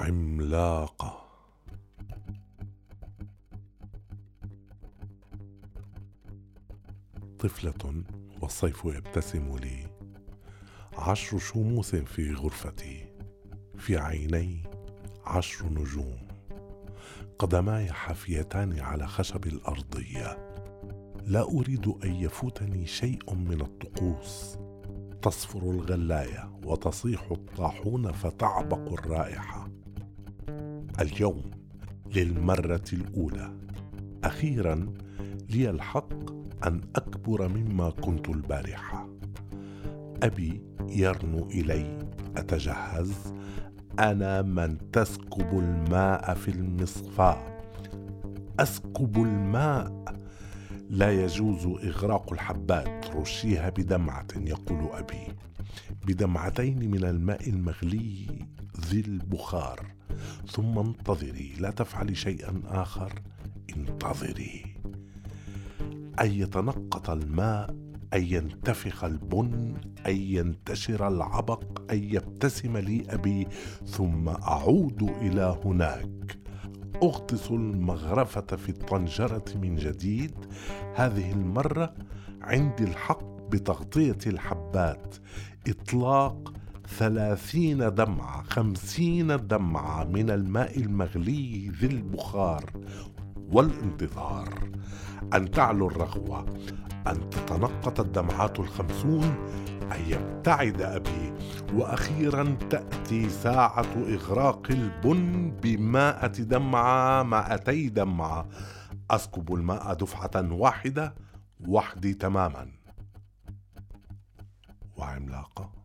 عملاقة. طفلة والصيف يبتسم لي، 10 شموس في غرفتي، في عيني 10 نجوم، قدماي حافيتان على خشب الأرضية. لا أريد أن يفوتني شيء من الطقوس. تصفر الغلاية وتصيح الطاحون فتعبق الرائحة. اليوم للمرة الأولى أخيرا لي الحق أن أكبر مما كنت البارحة. أبي يرنو إلي أتجهز. أنا من تسكب الماء في المصفاة، أسكب الماء. لا يجوز إغراق الحبات، رشيها بدمعة، يقول أبي، بدمعتين من الماء المغلي ذي البخار. ثم انتظري، لا تفعلي شيئا آخر، انتظري. أن يتنقط الماء، أن ينتفخ البن، أن ينتشر العبق، أن يبتسم لي أبي، ثم أعود إلى هناك. أغطس المغرفة في الطنجرة من جديد. هذه المرة عندي الحق بتغطية الحبات. إطلاق 30 دمعة 50 دمعة من الماء المغلي ذي البخار، والانتظار أن تعلو الرغوة، أن تتنقط الدمعات 50، أن يبتعد أبي، وأخيرا تأتي ساعة إغراق البن ب100 دمعة 200 دمعة. أسكب الماء دفعة واحدة، وحدي تماما. وعملاقة.